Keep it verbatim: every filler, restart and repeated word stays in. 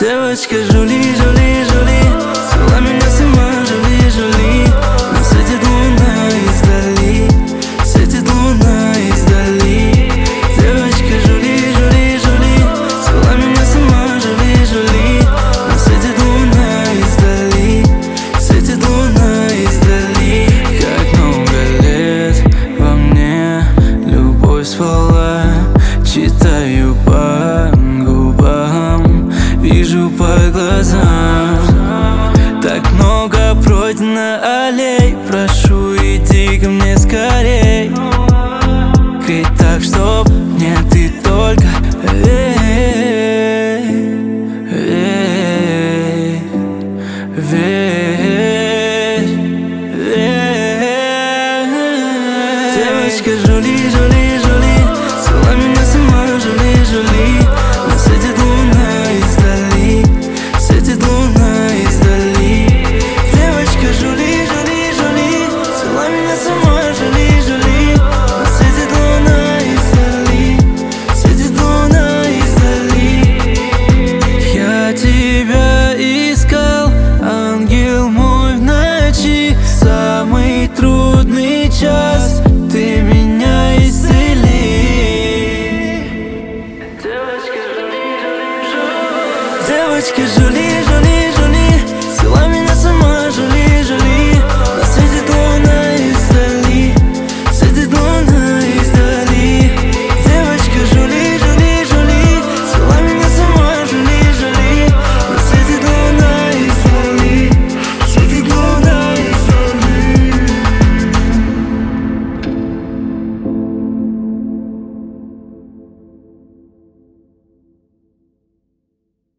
Девочка Жули, Жули, Жули, свела меня с ума, Жули, Жули. Но светит луна издали, светит луна издали. Девочка Жули, Жули, Жули, свела меня с ума, Жули, Жули. Но светит луна издали, светит луна издали. Как много лет во мне любовь спала, читаю по губам, вижу по глазам. Так много пройдено аллей, прошу, иди ко мне скорей. Крей так, чтоб мне ты только верь, верь, верь, верь. Девочка Жули, Жули, Жули, свела меня с ума, Жули, Жули. Но светит луна издали, светит луна издали. Девочка Жули, Жули, Жули, свела меня с ума, Жули, Жули. Но светит луна издали, светит луна издали. Я тебя искал, ангел мой, в ночи, самый трудный час.